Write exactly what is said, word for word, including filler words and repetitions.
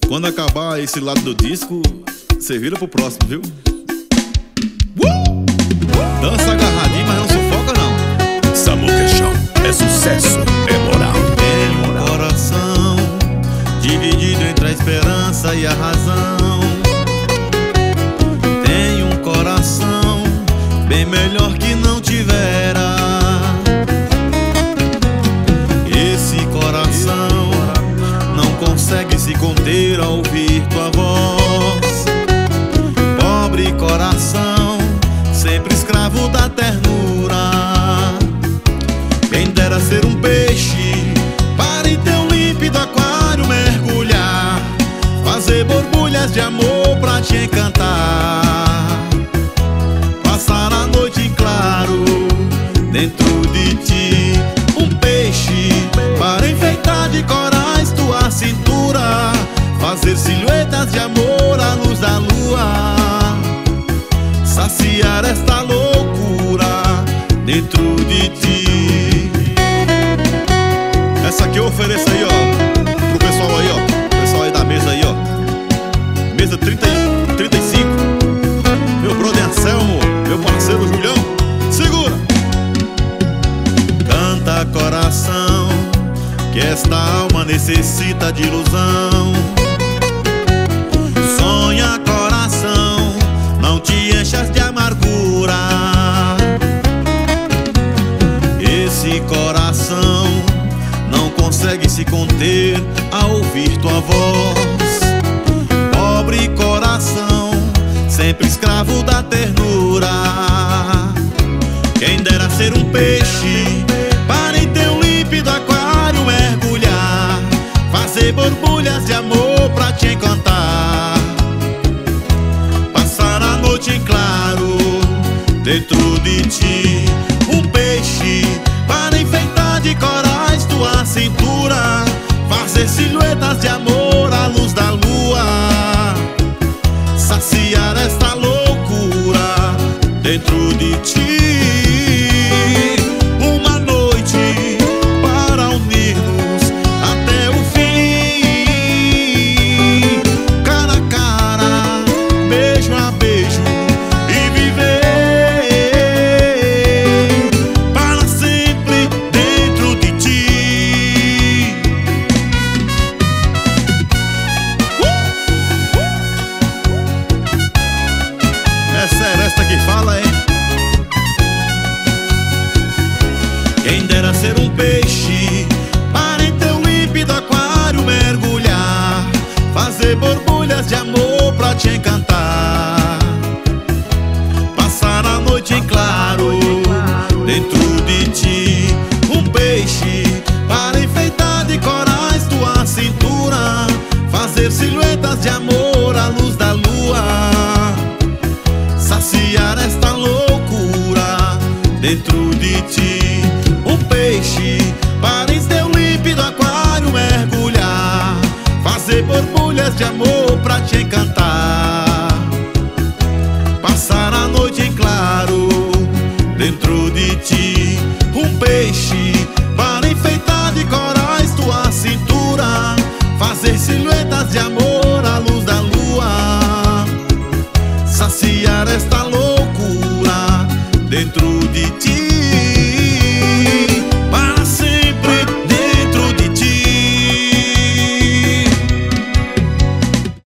Quando acabar esse lado do disco, você vira pro próximo, viu? Uh! Dança agarradinho, mas não sufoca não. Samuca Show é sucesso, é moral. Tem um coração dividido entre a esperança e a razão. Tem um coração bem melhor que não tivera. Esse coração não consegue se conter ao ouvir tua voz. Pobre coração, sempre escravo da ternura. Quem dera ser um peixe para em teu límpido aquário mergulhar, fazer borbulhas de amor pra te encantar, passar a noite em claro dentro de ti. Um peixe para enfeitar de corais tua cintura, fazer silhuetas de amor à luz da lua, saciar esta loucura dentro de ti. Essa aqui eu ofereço aí, ó, pro pessoal aí, ó, pessoal aí da mesa aí, ó, mesa trinta, trinta e cinco. Meu brother Anselmo, meu parceiro Julião, segura! Canta coração, que esta alma necessita de ilusão. Sonha coração, não te enchas de amargura. Esse coração não consegue se conter ao ouvir tua voz. Pobre coração, sempre escravo da ternura. Quem dera ser um peixe para em teu límpido aquário mergulhar, fazer borbulhas de amor pra te encantar, passar a noite em claro dentro de ti. Um peixe para enfeitar de corais tua cintura, fazer silhuetas de amor à luz da lua, saciar esta loucura dentro de ti. Uma noite para unir-nos até o fim, cara a cara, beijo a beijo, e viver para sempre dentro de ti. É sério esta que fala, hein? Quem dera ser um peixe para em teu límpido aquário mergulhar, fazer borbulhas de amor pra te encantar, passar a noite em claro dentro de ti. Um peixe para enfeitar de corais tua cintura, fazer silhuetas de amor à luz da lua, saciar esta loucura dentro de ti. Um peixe para em teu límpido aquário mergulhar, fazer borbulhas de amor pra te encantar,